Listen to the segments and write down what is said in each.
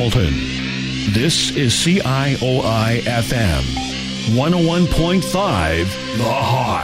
Hamilton. This is CIOI FM 101.5 The Hawk.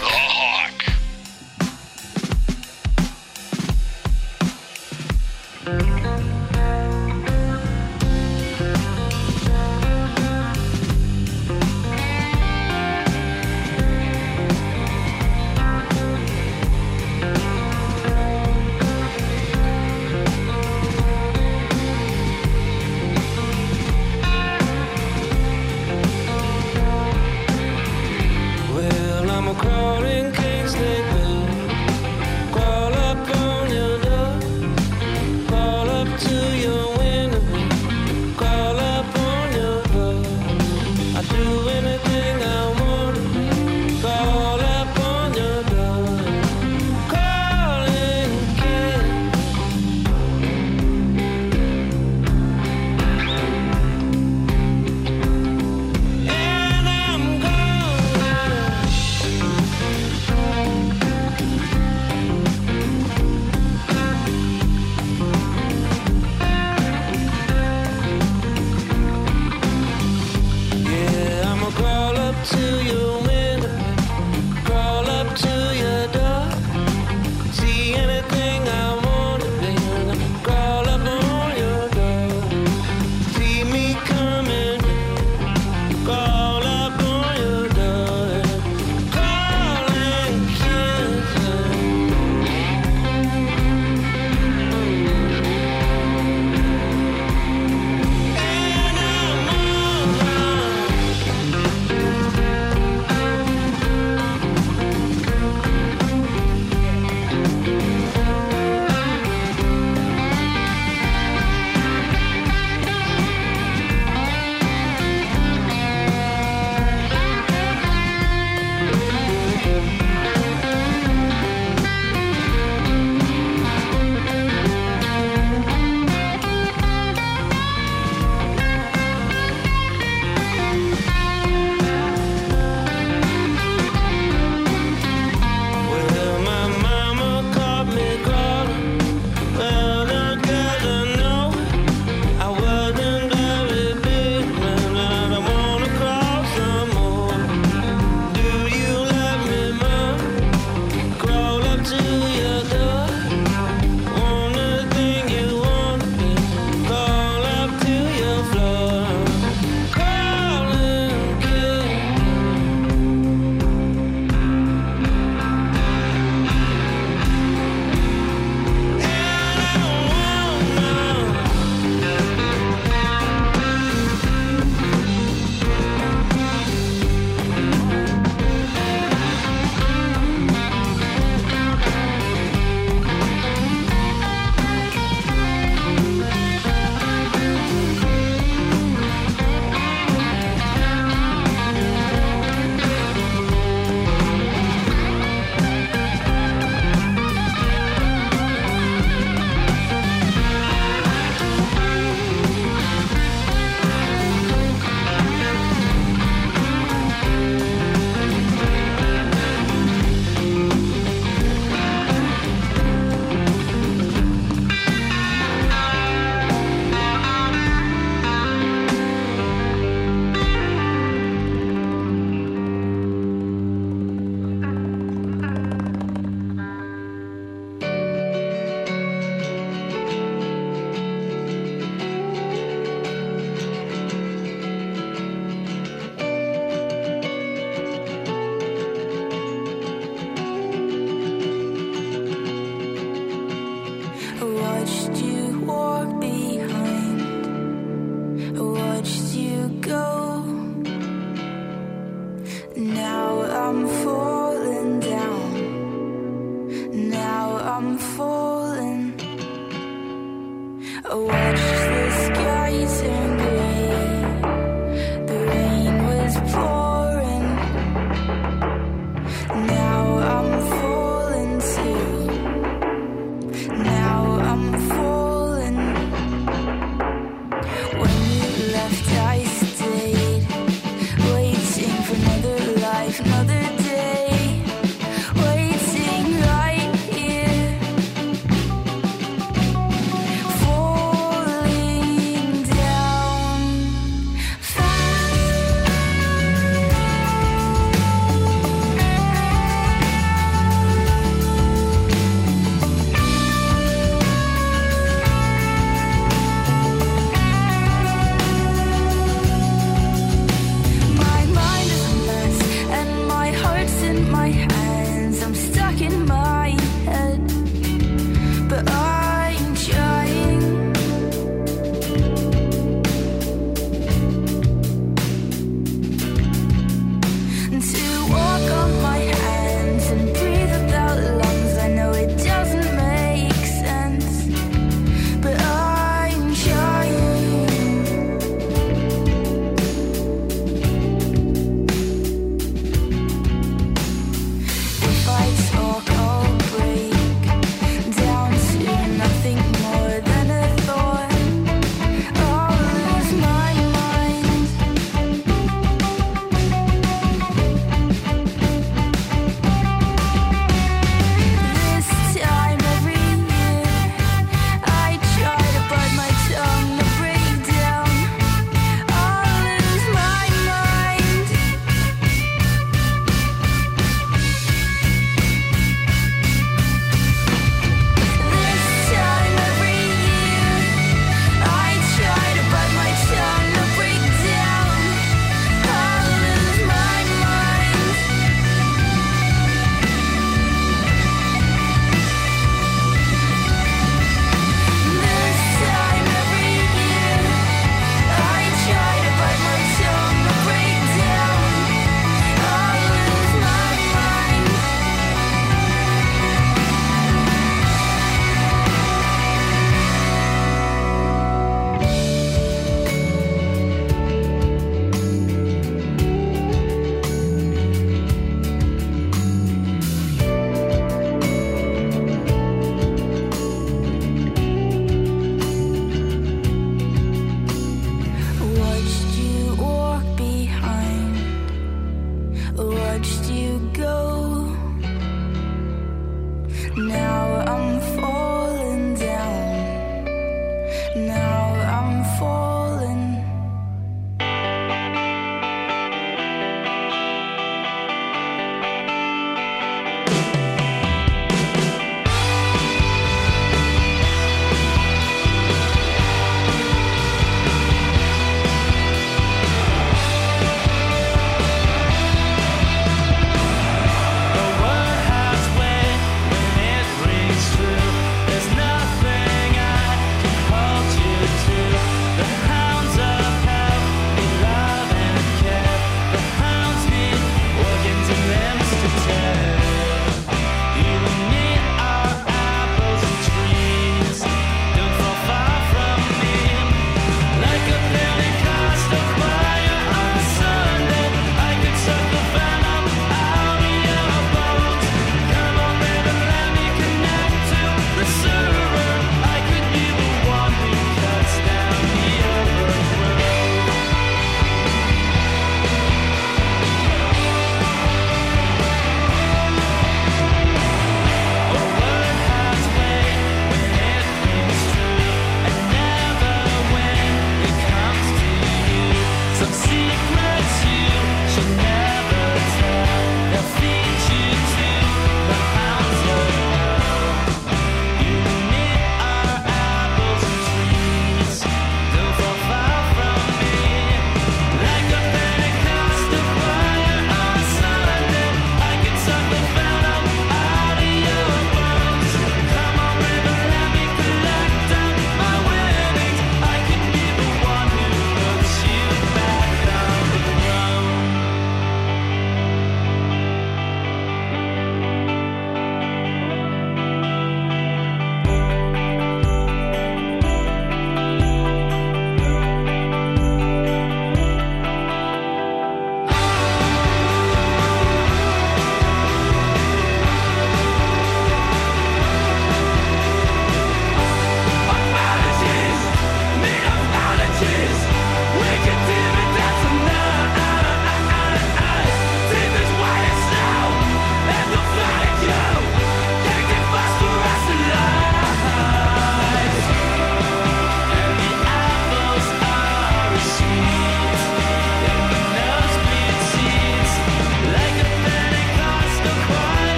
Falling down.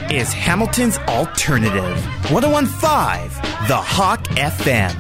is Hamilton's Alternative. 101.5, The Hawk FM.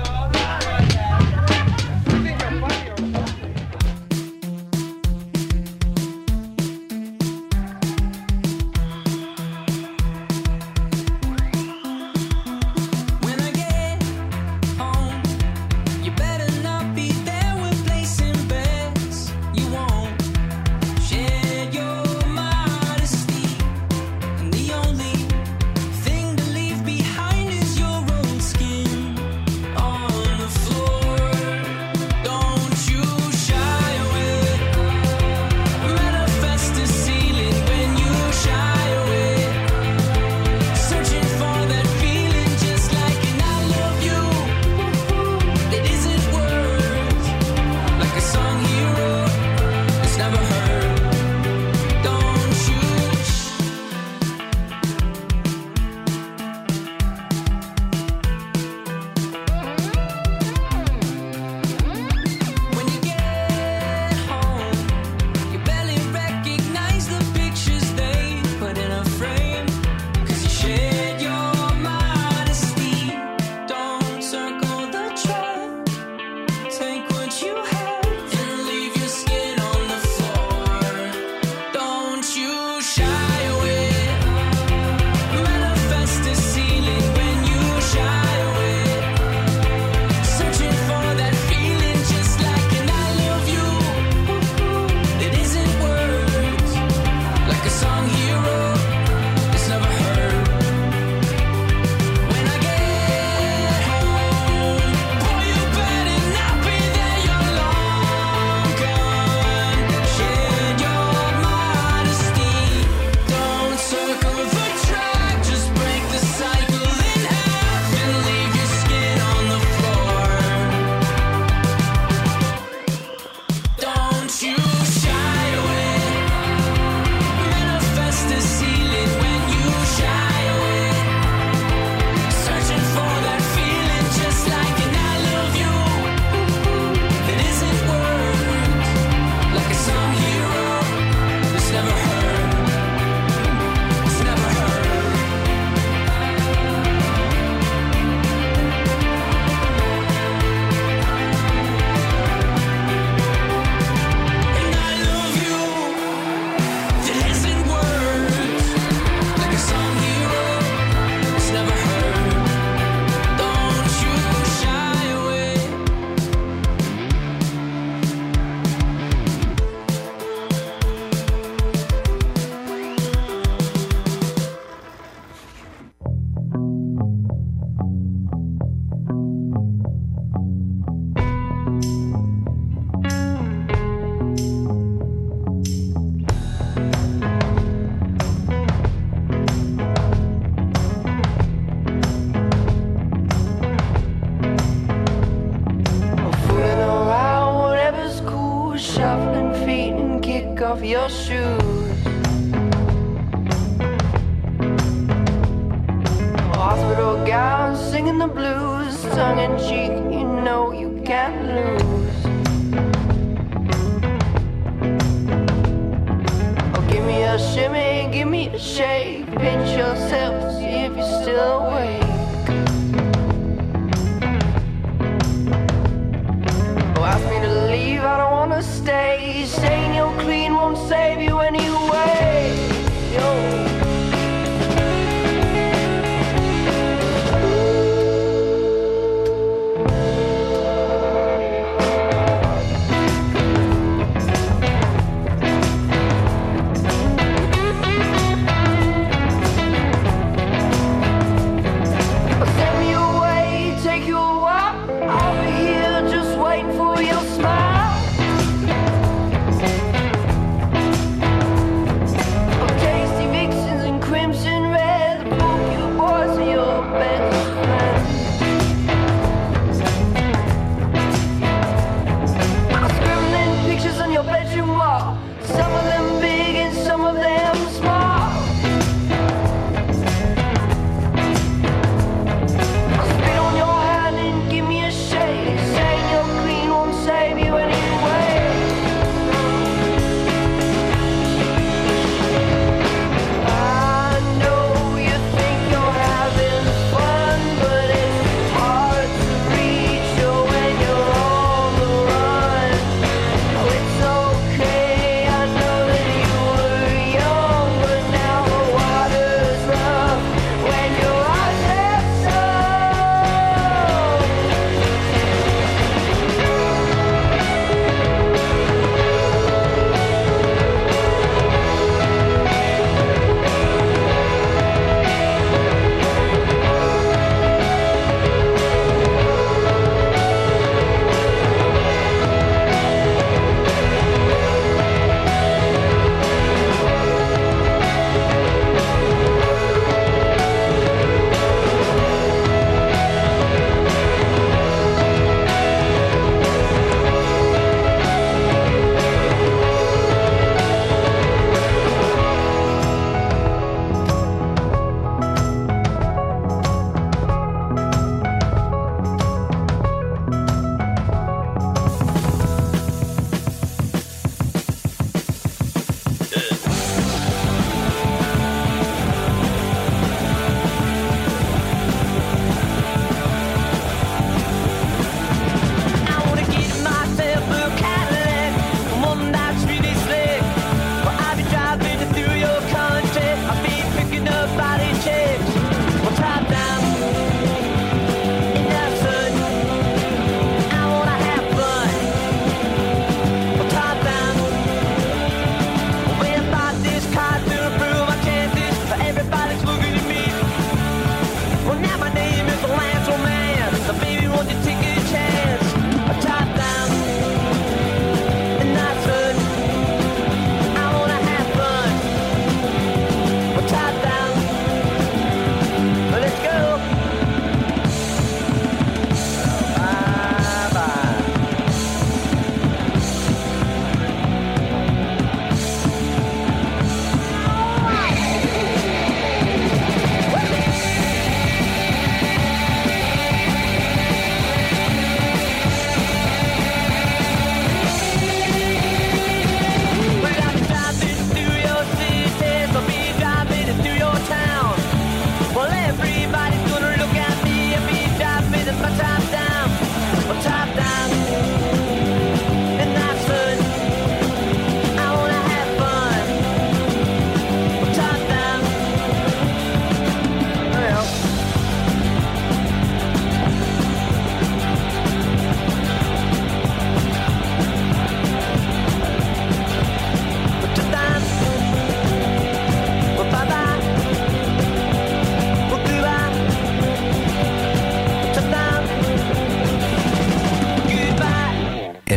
Your shoes, hospital gowns, singing the blues, tongue in cheek, you know you can't lose. Oh, give me a shimmy, give me a shake, pinch yourself to see if you're still awake. Oh, ask me to leave, I don't wanna stay. Saying you're clean won't save you anyway. Yo.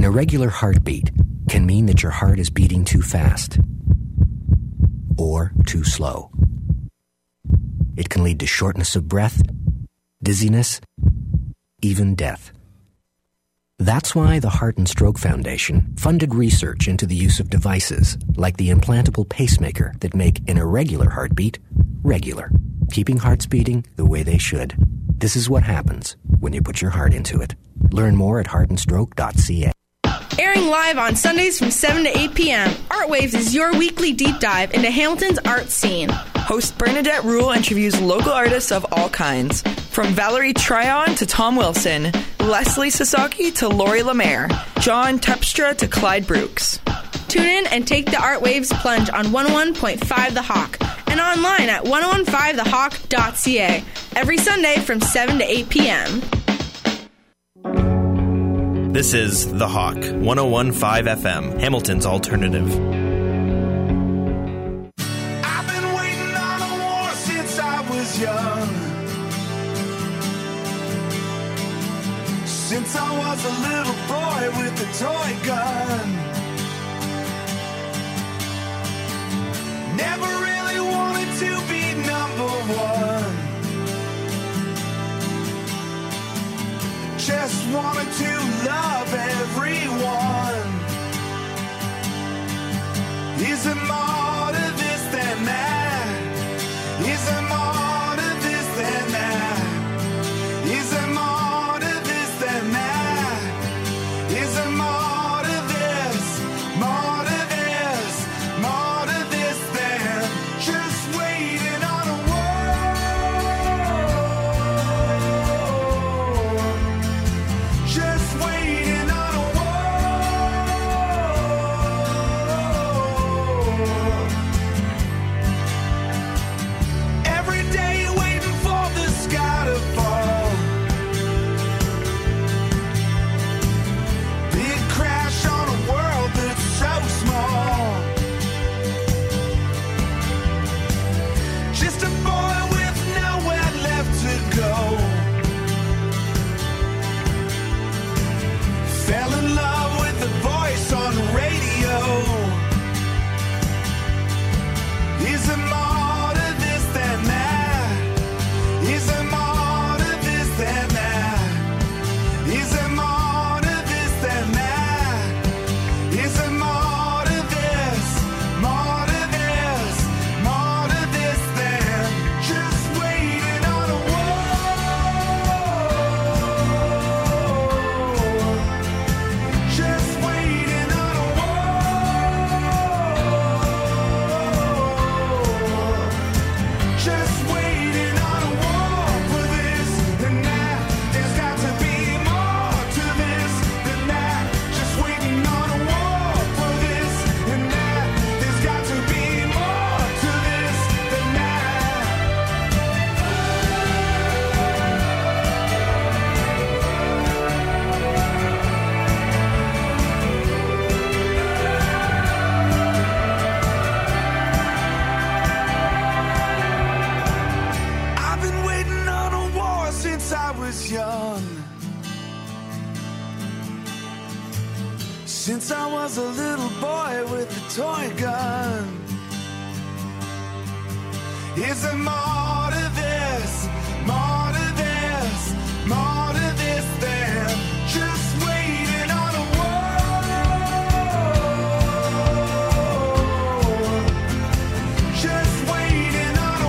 irregular heartbeat can mean that your heart is beating too fast or too slow. It can lead to shortness of breath, dizziness, even death. That's why the Heart and Stroke Foundation funded research into the use of devices like the implantable pacemaker that make an irregular heartbeat regular, keeping hearts beating the way they should. This is what happens when you put your heart into it. Learn more at heartandstroke.ca. Airing live on Sundays from 7 to 8 p.m., Artwaves is your weekly deep dive into Hamilton's art scene. Host Bernadette Rule interviews local artists of all kinds, from Valerie Tryon to Tom Wilson, Leslie Sasaki to Lori Lemaire, John Tepstra to Clyde Brooks. Tune in and take the Artwaves plunge on 101.5 The Hawk and online at 1015thehawk.ca every Sunday from 7 to 8 p.m. This is The Hawk, 101.5 FM, Hamilton's alternative. I've been waiting on a war since I was young. Since I was a little boy with a toy gun. Never really wanted to be number one. Just wanted to love everyone. Is there more to this than that? Is there more to this than that? Is there more to this than that? Is there more to this? More to this? More to this than just waiting on a just waiting on a every day waiting for the sky to fall. Big crash on a world that's so small. Just a boy with nowhere left to go. Fell in love with the voice on the radio. Is there more to this than that? Is there more to this than that? Is there more to this than that? Is there more to this? More to this? More to this than just waiting on a just waiting on a just waiting on a war for this and that. There's got to be more to this than that. Just waiting on a war for this and that. There's got to be more to this than that. I've been waiting on a war since I was young. Since I was a little boy with a toy gun. Is there more to this? More to this? More to this than just waiting on a war? Just waiting on a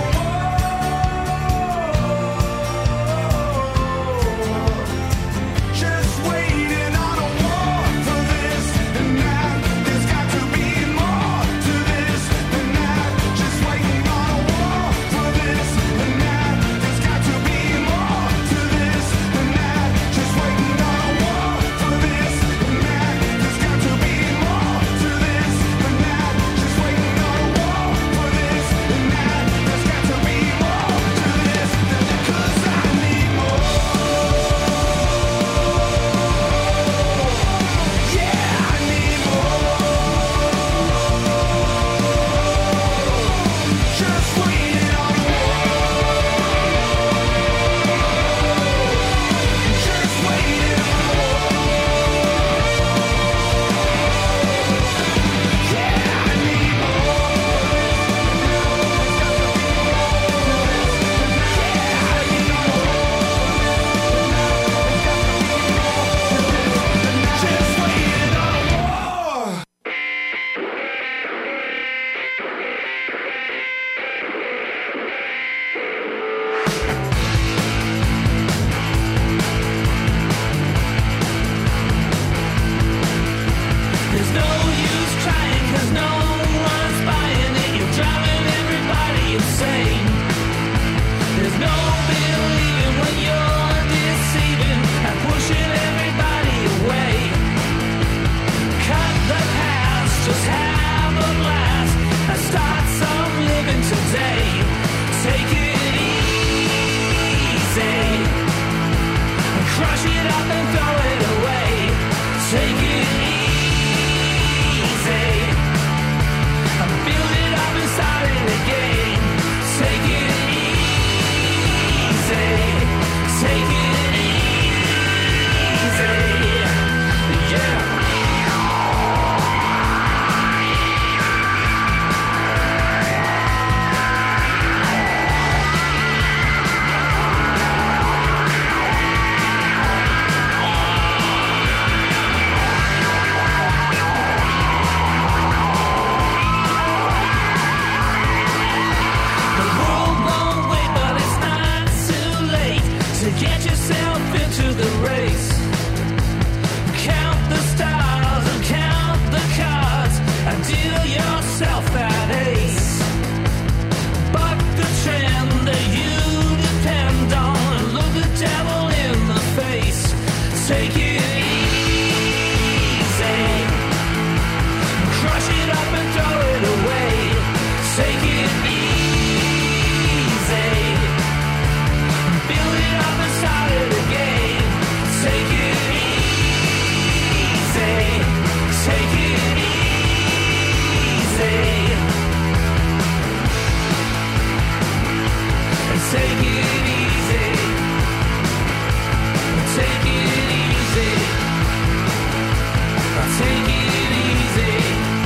just waiting on a war for this and that. There's got to be more to this than that. Just waiting on a war for this Take it easy. Crush it up and throw it away. Take it easy. Build it up and start it again. Take it easy. Take it easy. Take it easy. Take it easy. Take it easy.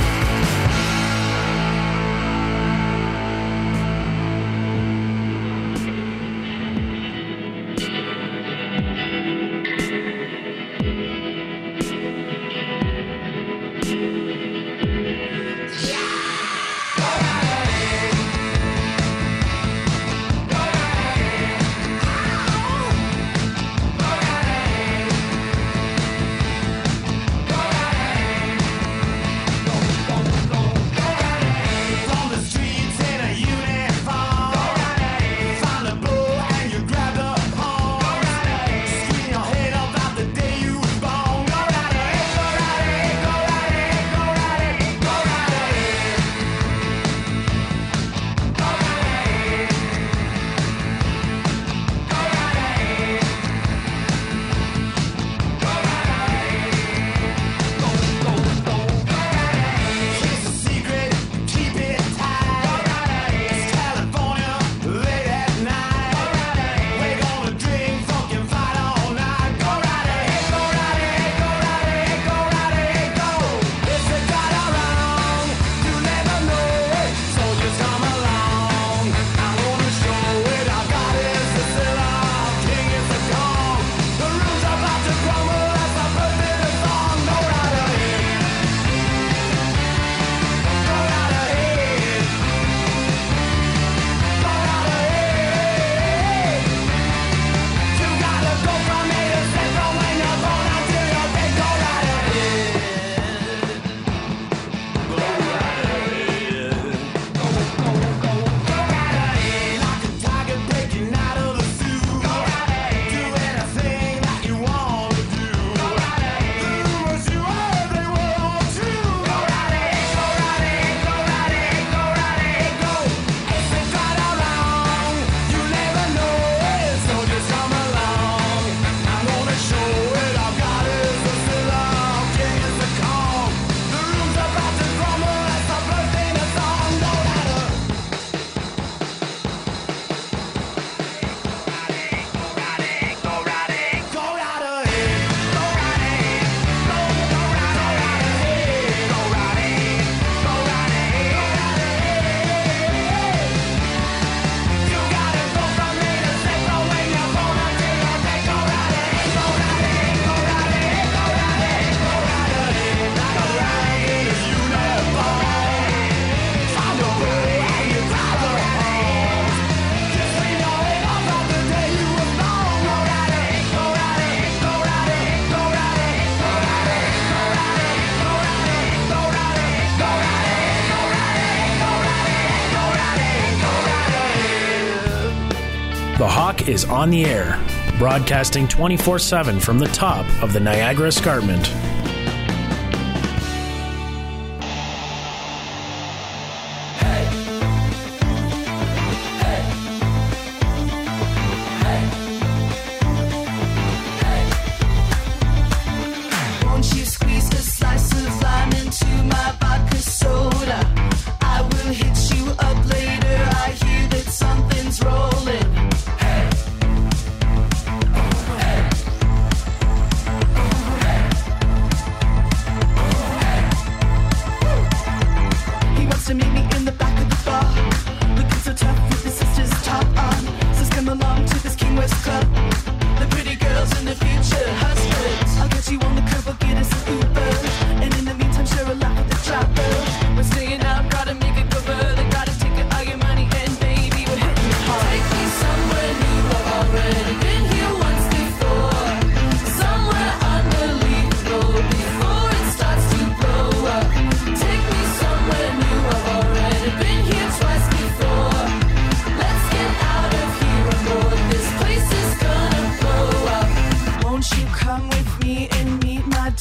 The Hawk is on the air, broadcasting 24/7 from the top of the Niagara Escarpment.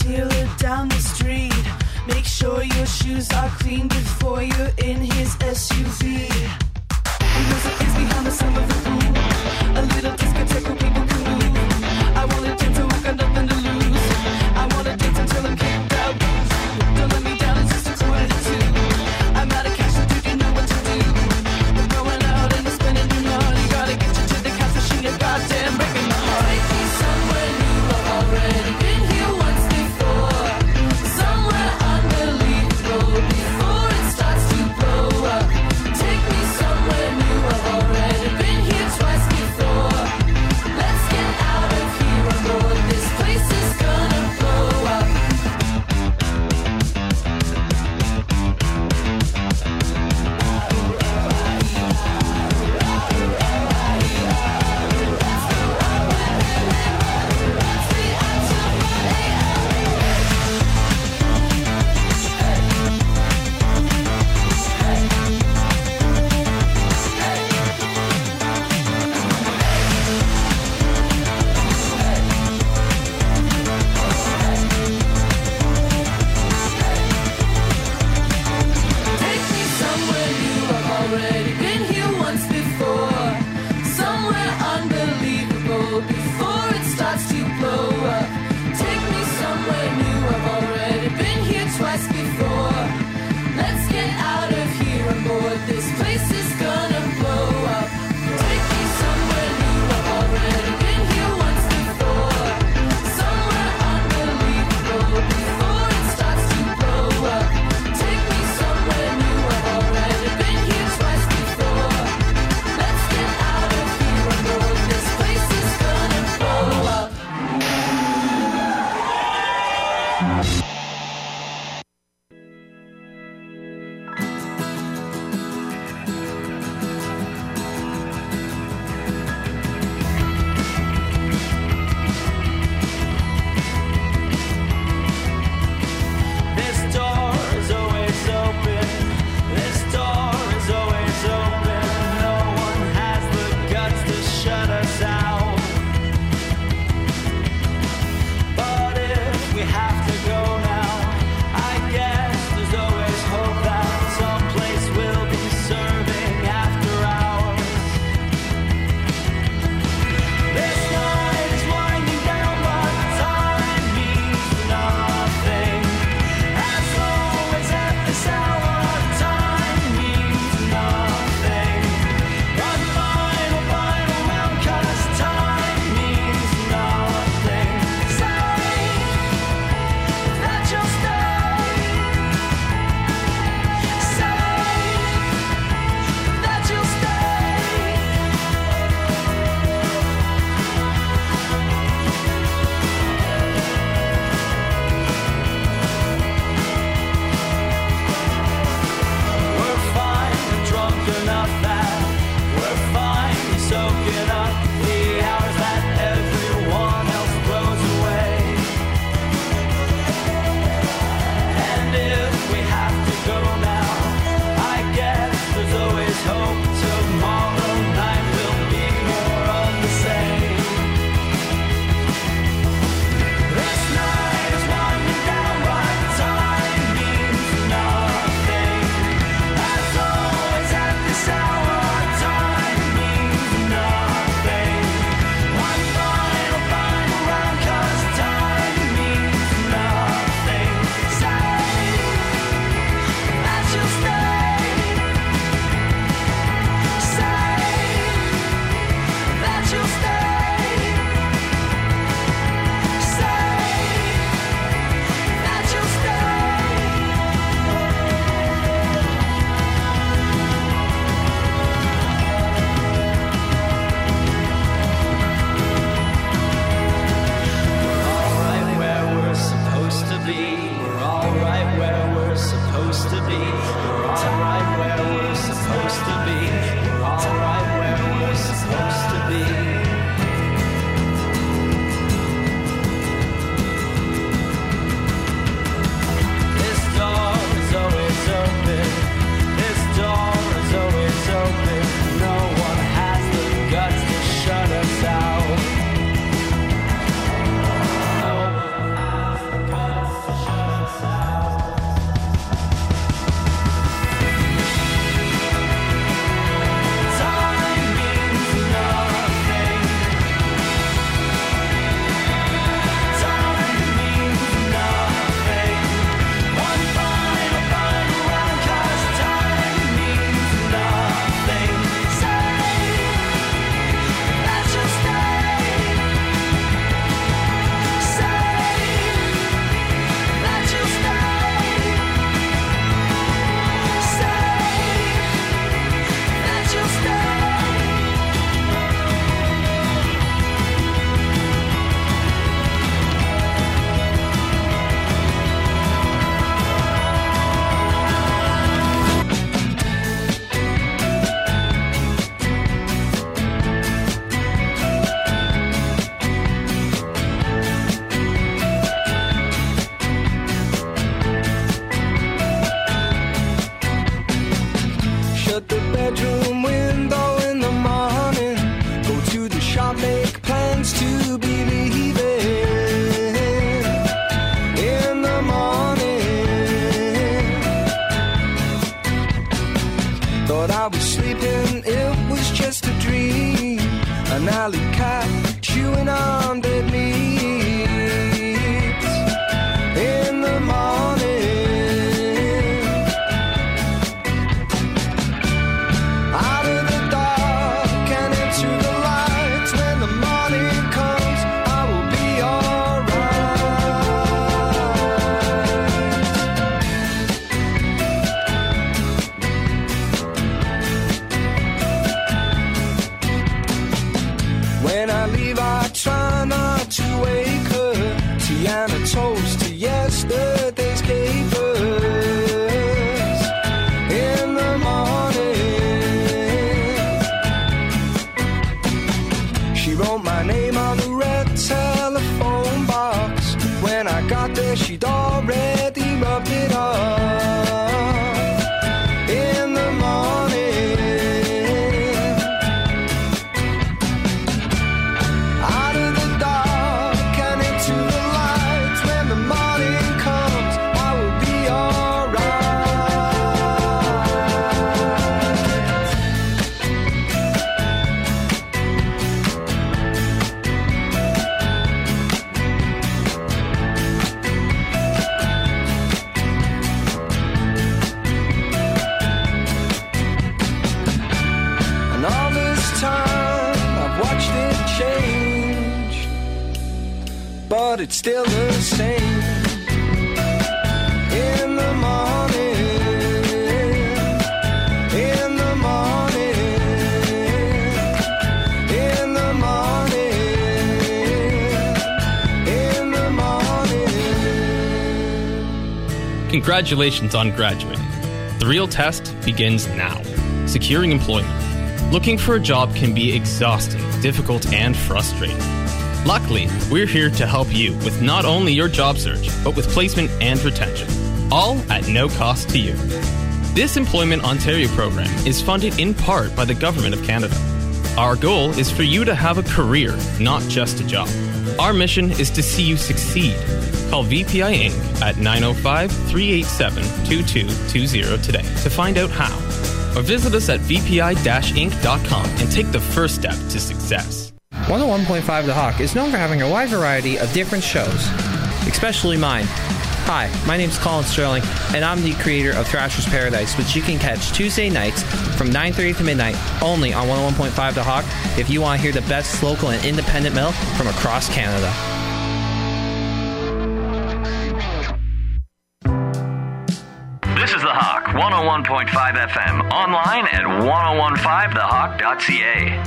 dealer down the street. Make sure your shoes are clean before you're in his SUV. He knows the kids behind the summer of the pool. A little discotheque where people can move. I wanna dance and I got nothing to lose. I wanna dance until I'm kicked out. Don't let me down, it's just a 22. I'm out of cash, so dude, you know what to do. We're going out and we're spending your money. Gotta get you to the cash machine, you're goddamn breaking my heart. Take me somewhere new, I've already been here once before. Somewhere underneath the road before it starts to blow. tea and a toast to yesterday's capers. In the morning, she wrote my name on the red telephone box. When I got there, she'd already rubbed it off. In the morning, out of the dark and into the light. When the morning comes, I will be alright. And all this time I've watched it change, but it's still the same. In the morning, in the morning, in the morning, in the morning. Congratulations on graduating. The real test begins now. Securing employment. Looking for a job can be exhausting, difficult, and frustrating. Luckily, we're here to help you with not only your job search, but with placement and retention, all at no cost to you. This Employment Ontario program is funded in part by the Government of Canada. Our goal is for you to have a career, not just a job. Our mission is to see you succeed. Call VPI Inc. at 905-387-2220 today to find out how. Or visit us at vpi-inc.com and take the first step to success. 101.5 The Hawk is known for having a wide variety of different shows, especially mine. Hi, my name's Colin Sterling, and I'm the creator of Thrasher's Paradise, which you can catch Tuesday nights from 9:30 to midnight only on 101.5 The Hawk if you want to hear the best local and independent metal from across Canada. This is The Hawk, 101.5 FM, online at 1015thehawk.ca.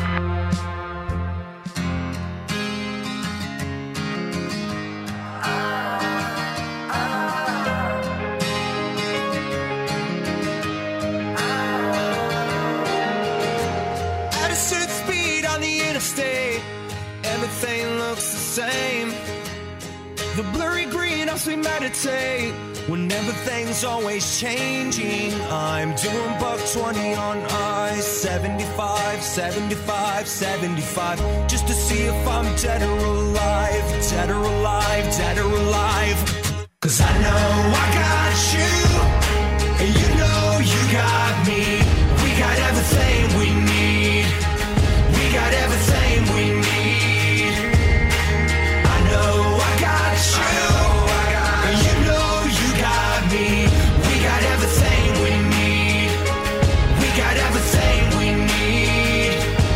At a certain speed on the interstate, everything looks the same. The blurry green helps me meditate when everything's always changing. I'm doing buck 20 on I 75, 75, 75, just to see if I'm dead or alive, dead or alive, dead or alive. 'Cause I know I got you, and you know you got me. We got everything we need. We got everything we need. I know I got you, and you know you got me. We got everything we need. We got everything we need.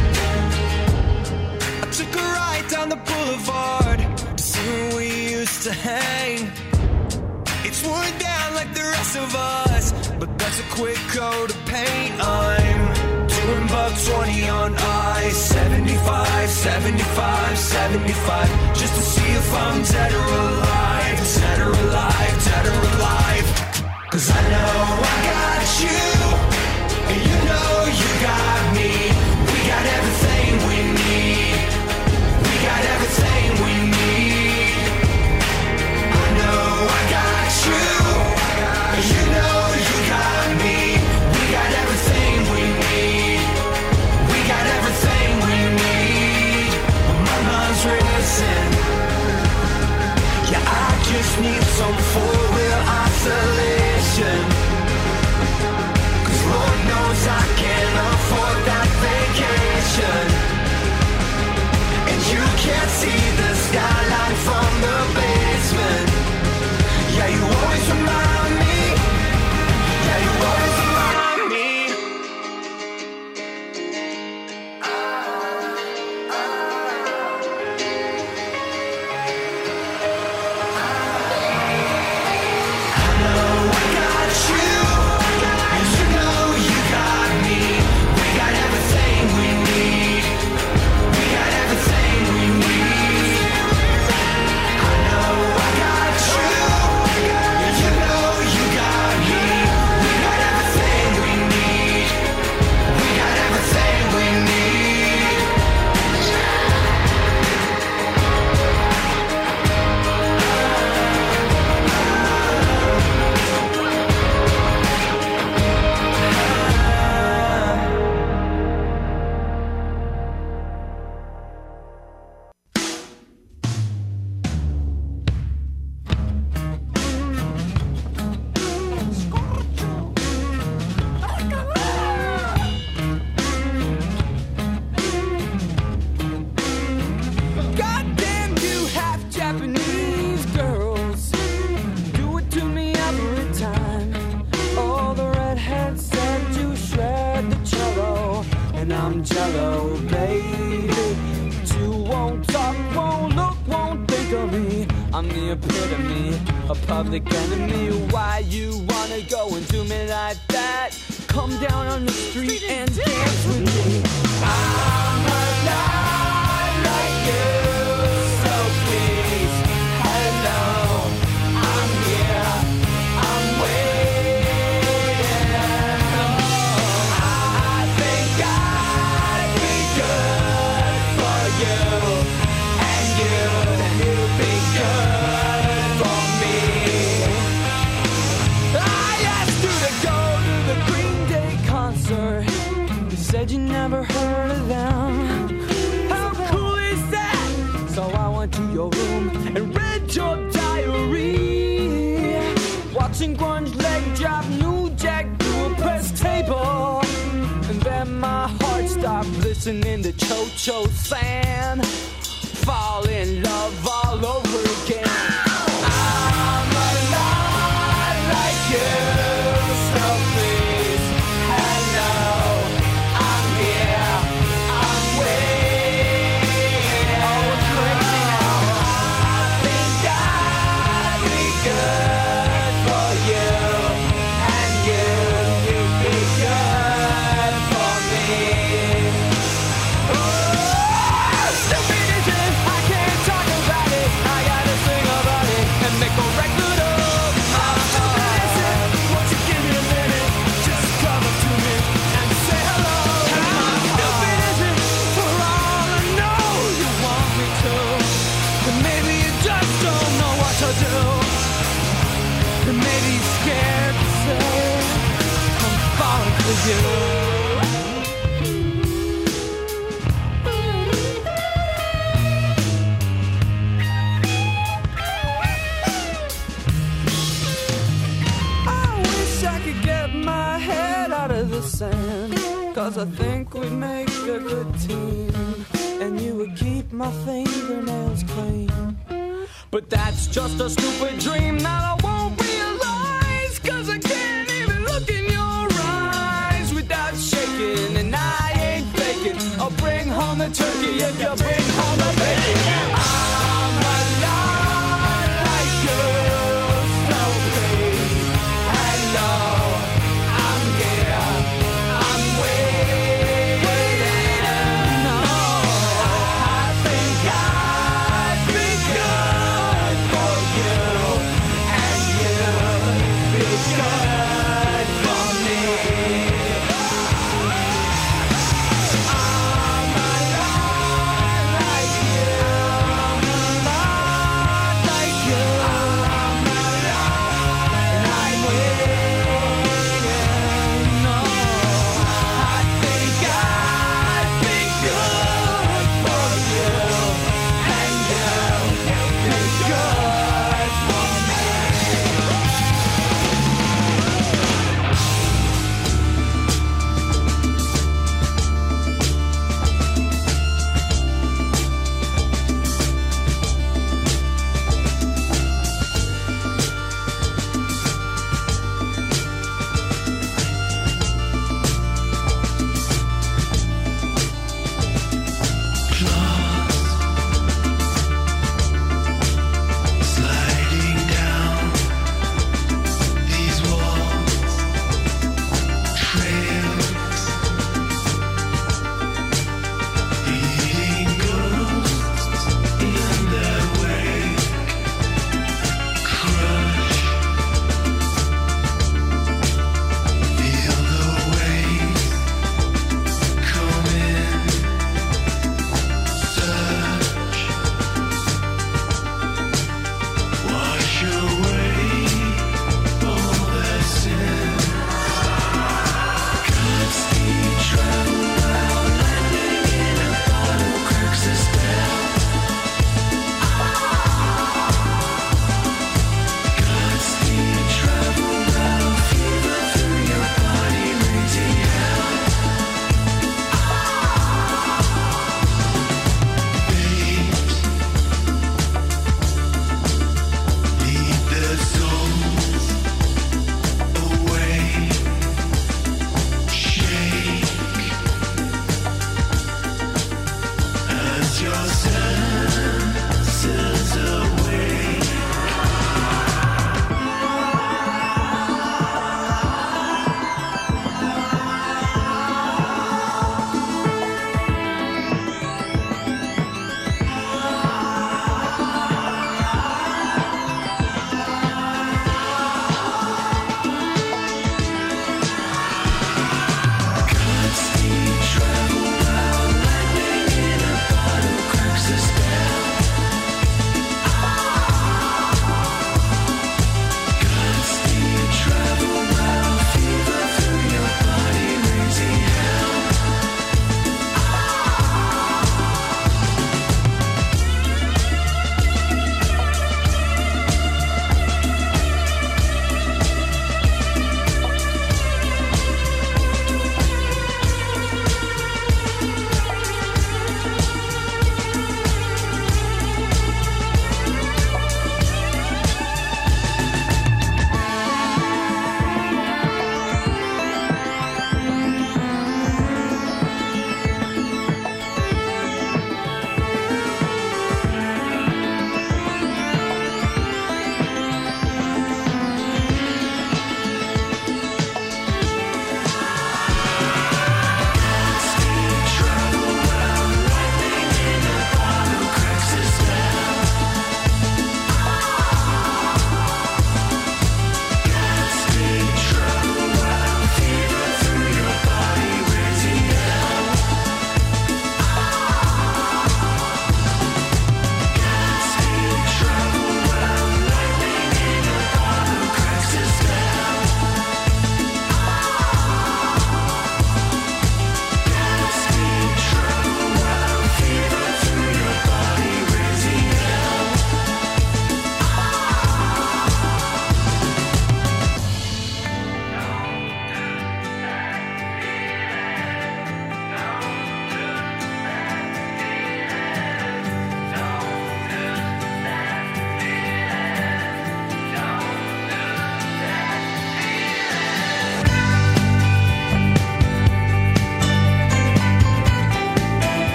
I took a ride down the boulevard to see where we used to hang. It's worn down like the rest of us, but that's a quick coat of paint. I'm doing buck 20 on I 75, 75, 75, just to see if I'm dead or alive, dead or alive, dead or alive. 'Cause I know I got you, and you know you got me. We got everything we need. We got everything we need. I know I got you, and you know you got me. We got everything we need. We got everything we need. My mind's racing. Yeah, I just need some four-wheel isolation. 'Cause Lord knows I can't afford that vacation. And you can't see the skyline from the basement. Yeah, you always remind me. Yeah, you always remind me. I'm the epitome of public enemy. Why you wanna go and do me like that? Come down on the street and dance with me. I'm alive like you, so please, hello, I'm here, I'm waiting. Oh, I think I'd be good for you, and you'd be good for me. I asked you to go to the Green Day concert. You said you never heard of them. How cool is that? So I went to your room and read your diary, watching grunge leg drop New Jack through a press table. And then my heart stopped listening to Cho-Cho San, fall in love all over again. I'm alive like you, so please, hello, I'm here, I'm waiting. Oh, it's crazy now. I think I'd be good for you, and you'd be good for me. Stupid is it, I can't talk about it. I gotta sing about it and make a record of. Stupid is it, won't you give me a minute? Just come up to me and say hello. Stupid is it, for all I know you want me to, but maybe you just don't know what to do. And maybe you're scared to say I'm falling for you. I wish I could get my head out of the sand, 'cause I think we'd make a good team, and you would keep my fingernails clean. But that's just a stupid dream that I won't realize, 'cause I can't even look in your eyes without shaking, and I ain't faking. I'll bring home the turkey if you bring home the bacon. I'm alive like you, so please, hello, I'm here, I'm waiting. No, I think I'd be good for you, and you'd be good for me. I'm alive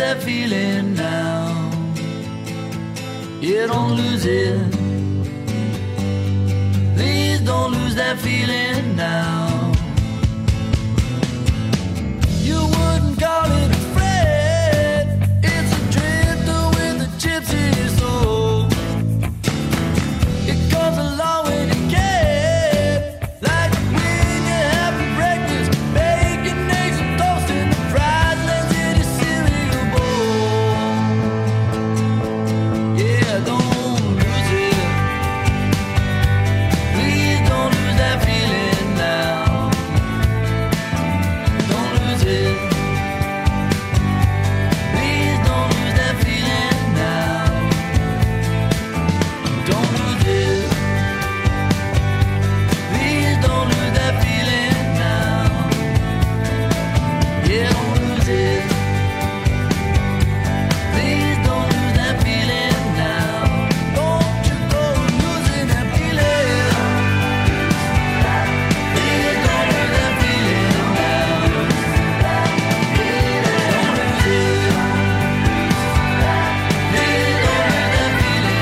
that feeling now. Yeah, don't lose it. Please don't lose that feeling now. You wouldn't call it a friend. It's a drifter with a gypsy soul. It comes along when it can, like when you're having breakfast, bacon, eggs, and toast, and the fries left in your cereal bowl. Yeah, don't lose it. Please don't lose that feeling now. Don't lose it. Please don't lose that feeling now. Don't lose it. Please don't lose that feeling now. Yeah, don't lose it. Please don't lose that feeling now. Don't you go losing that feeling. Please don't lose that feeling now. Don't lose it. Please don't lose that feeling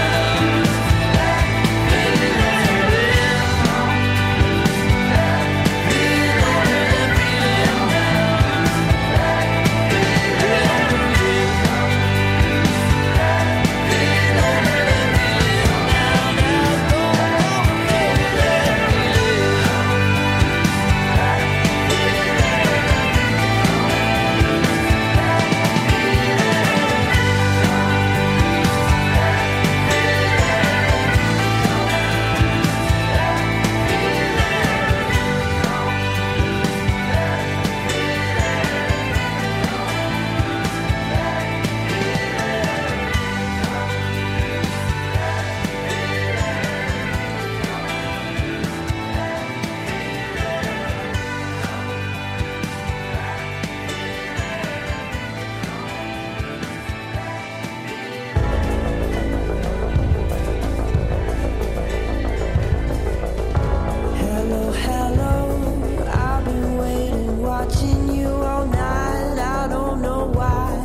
Hello, hello, I've been waiting, watching you all night, I don't know why.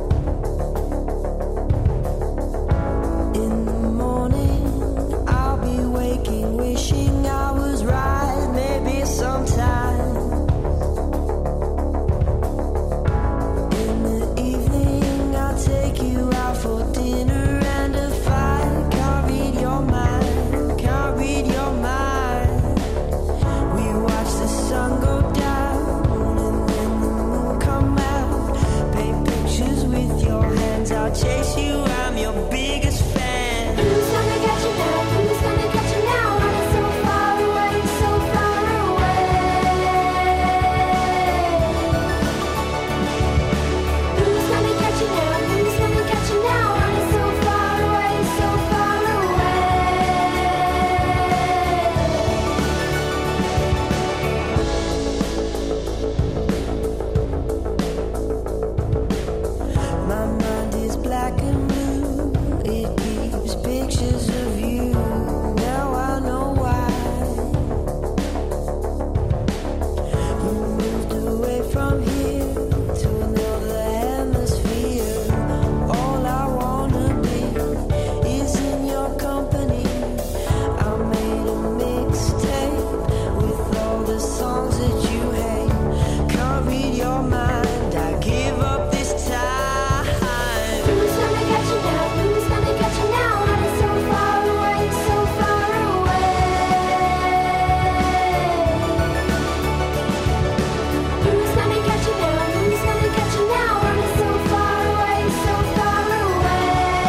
In the morning, I'll be waking, wishing I was right, maybe sometime. In the evening, I'll take you out for dinner and a fight. Can't read your mind, can't read your mind. We watch the sun go down and then the moon come out. Paint pictures with your hands, I'll chase you, I'm your biggest fan. Who's gonna get you now? Who's gonna get you now? I'm so far away, so far away. Who's gonna get you now? Who's gonna get you now? I'm so far away, so far away. My mind is black and blue. It keeps pictures of you. Now I know why. You moved away from here to another hemisphere. All I wanna be is in your company. I made a mixtape with all the songs that you hate. Can't read your mind, I give up this time. Who's gonna get you now? Who's gonna get you now? I'm so far away, so far away. Who's gonna get you now? Who's gonna get you now? I'm so far away, so far away.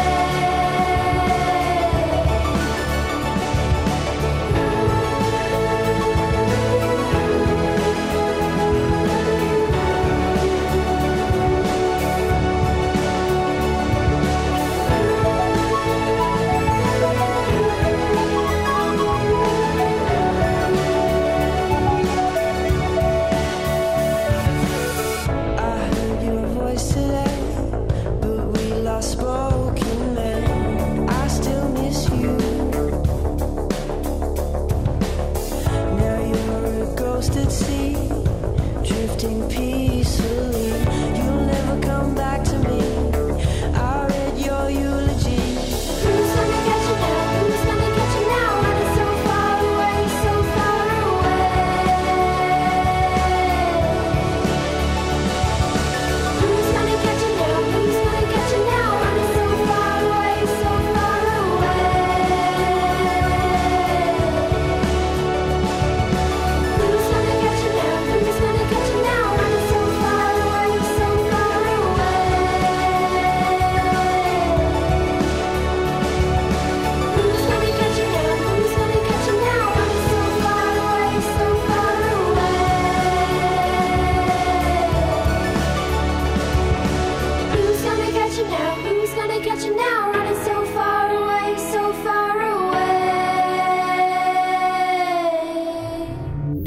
I heard your voice today, but we lost spoken then. I still miss you. Now you're a ghost at sea, drifting peace.